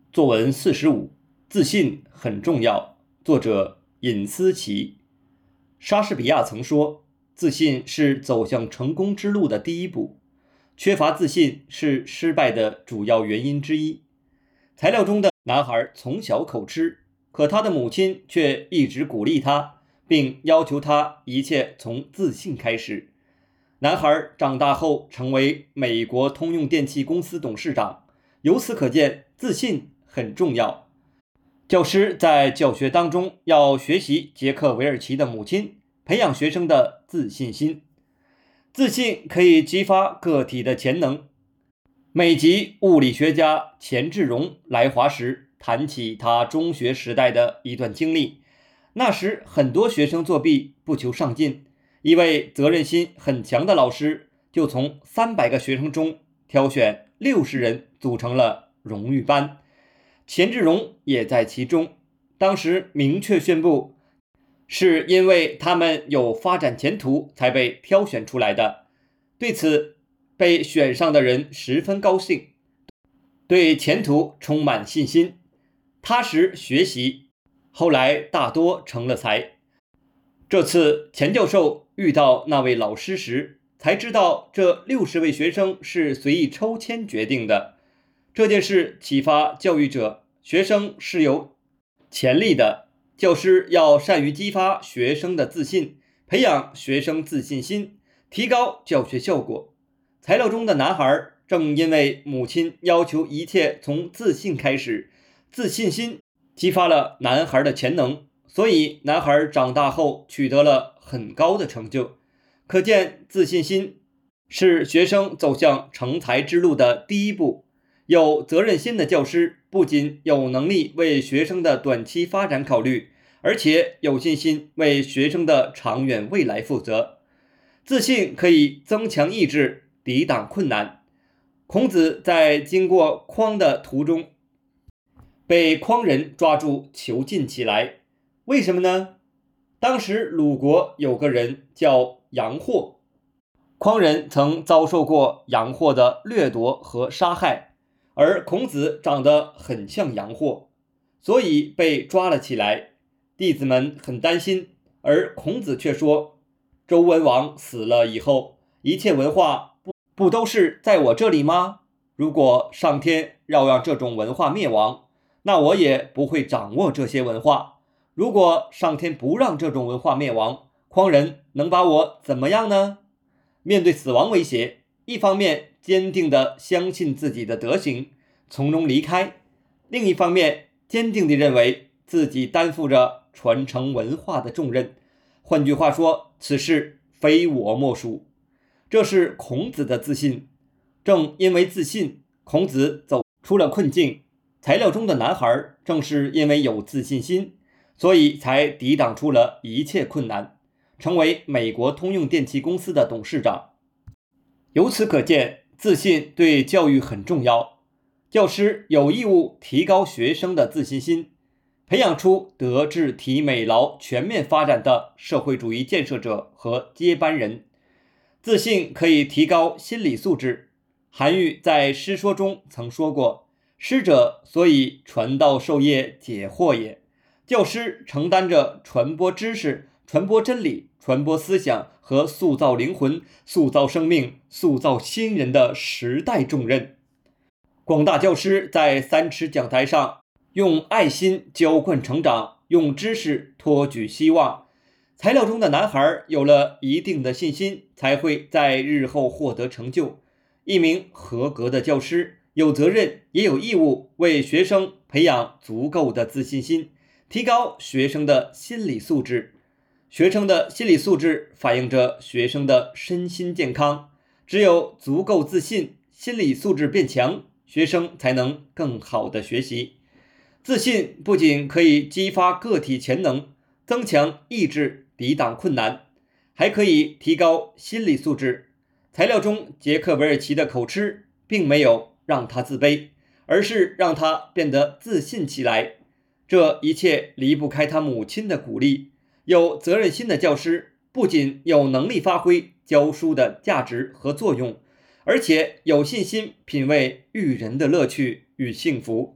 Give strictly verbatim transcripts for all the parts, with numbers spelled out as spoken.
作文四十五，自信很重要。作者尹思琪。莎士比亚曾说，自信是走向成功之路的第一步，缺乏自信是失败的主要原因之一。材料中的男孩从小口吃，可他的母亲却一直鼓励他，并要求他一切从自信开始。男孩长大后成为美国通用电气公司董事长，由此可见，自信很重要。教师在教学当中要学习杰克韦尔奇的母亲，培养学生的自信心。自信可以激发个体的潜能。美籍物理学家钱志荣来华时谈起他中学时代的一段经历。那时很多学生作弊不求上进，一位责任心很强的老师就从三百个学生中挑选六十人组成了荣誉班，钱志荣也在其中。当时明确宣布，是因为他们有发展前途才被挑选出来的。对此，被选上的人十分高兴，对前途充满信心，踏实学习，后来大多成了才。这次钱教授遇到那位老师时，才知道这六十位学生是随意抽签决定的。这件事启发教育者，学生是有潜力的，教师要善于激发学生的自信，培养学生自信心，提高教学效果。材料中的男孩正因为母亲要求一切从自信开始，自信心激发了男孩的潜能，所以男孩长大后取得了很高的成就。可见自信心是学生走向成才之路的第一步。有责任心的教师不仅有能力为学生的短期发展考虑，而且有信心为学生的长远未来负责。自信可以增强意志，抵挡困难。孔子在经过匡的途中，被匡人抓住囚禁起来。为什么呢？当时鲁国有个人叫杨霍，匡人曾遭受过杨霍的掠夺和杀害，而孔子长得很像杨霍，所以被抓了起来。弟子们很担心，而孔子却说，周文王死了以后，一切文化不不都是在我这里吗？如果上天要让这种文化灭亡，那我也不会掌握这些文化。如果上天不让这种文化灭亡，匡人能把我怎么样呢？面对死亡威胁，一方面坚定地相信自己的德行，从容离开；另一方面坚定地认为自己担负着传承文化的重任。换句话说，此事非我莫属。这是孔子的自信。正因为自信，孔子走出了困境。材料中的男孩正是因为有自信心，所以才抵挡出了一切困难，成为美国通用电气公司的董事长。由此可见，自信对教育很重要。教师有义务提高学生的自信心，培养出德智体美劳全面发展的社会主义建设者和接班人。自信可以提高心理素质。韩愈在诗说中曾说过，师者，所以传道授业解惑也。教师承担着传播知识、传播真理、传播思想和塑造灵魂、塑造生命、塑造新人的时代重任。广大教师在三尺讲台上用爱心浇灌成长，用知识托举希望。材料中的男孩有了一定的信心，才会在日后获得成就。一名合格的教师有责任也有义务为学生培养足够的自信心，提高学生的心理素质。学生的心理素质反映着学生的身心健康，只有足够自信，心理素质变强，学生才能更好的学习。自信不仅可以激发个体潜能，增强意志，抵挡困难，还可以提高心理素质。材料中杰克韦尔奇的口吃并没有让他自卑，而是让他变得自信起来。这一切离不开他母亲的鼓励。有责任心的教师不仅有能力发挥教书的价值和作用，而且有信心品味育人的乐趣与幸福。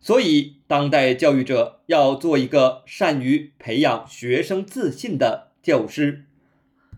所以，当代教育者要做一个善于培养学生自信的教师。